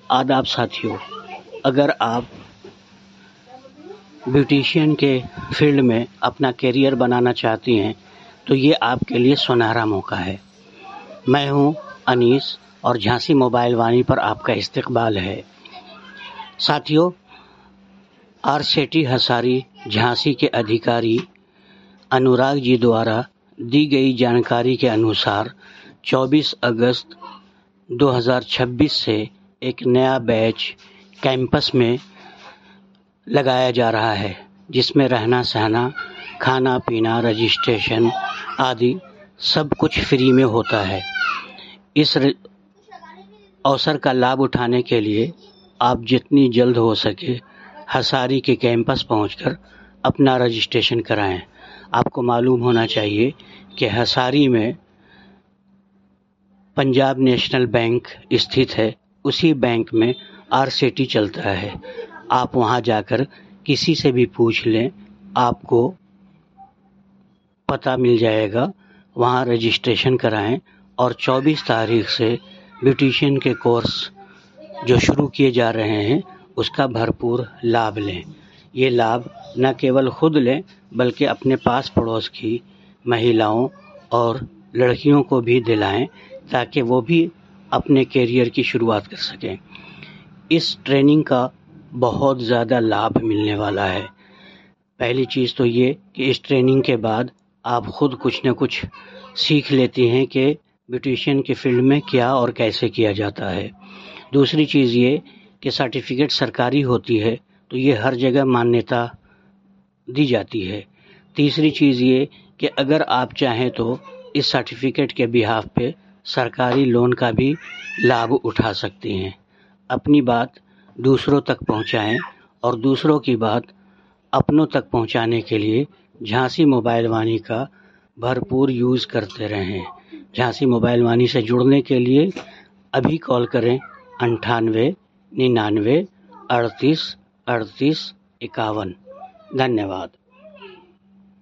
आदाब साथियों, अगर आप ब्यूटिशियन के फील्ड में अपना करियर बनाना चाहती हैं तो ये आपके लिए सुनहरा मौका है। मैं हूं अनीस और झांसी मोबाइल वाणी पर आपका इस्तकबाल है। साथियों, आर सेठी हसारी झांसी के अधिकारी अनुराग जी द्वारा दी गई जानकारी के अनुसार 24 अगस्त 2026 से एक नया बैच कैंपस में लगाया जा रहा है, जिसमें रहना सहना, खाना पीना, रजिस्ट्रेशन आदि सब कुछ फ्री में होता है। इस अवसर का लाभ उठाने के लिए आप जितनी जल्द हो सके हसारी के कैंपस पहुंचकर अपना रजिस्ट्रेशन कराएं। आपको मालूम होना चाहिए कि हसारी में पंजाब नेशनल बैंक स्थित है। उसी बैंक में आर सेठी चलता है। आप वहां जाकर किसी से भी पूछ लें, आपको पता मिल जाएगा। वहां रजिस्ट्रेशन कराएं और 24 तारीख से ब्यूटिशियन के कोर्स जो शुरू किए जा रहे हैं उसका भरपूर लाभ लें। ये लाभ न केवल खुद लें बल्कि अपने पास पड़ोस की महिलाओं और लड़कियों को भी दिलाएं, ताकि वो भी अपने करियर की शुरुआत कर सकें। इस ट्रेनिंग का बहुत ज़्यादा लाभ मिलने वाला है। पहली चीज़ तो ये कि इस ट्रेनिंग के बाद आप खुद कुछ न कुछ सीख लेती हैं कि ब्यूटिशियन के फील्ड में क्या और कैसे किया जाता है। दूसरी चीज़ ये कि सर्टिफिकेट सरकारी होती है तो ये हर जगह मान्यता दी जाती है। तीसरी चीज़ ये कि अगर आप चाहें तो इस सर्टिफिकेट के बिहाफ पे सरकारी लोन का भी लाभ उठा सकती हैं। अपनी बात दूसरों तक पहुंचाएं और दूसरों की बात अपनों तक पहुंचाने के लिए झांसी मोबाइल वाणी का भरपूर यूज़ करते रहें। झांसी मोबाइल वाणी से जुड़ने के लिए अभी कॉल करें 98 99 38 38 51। धन्यवाद।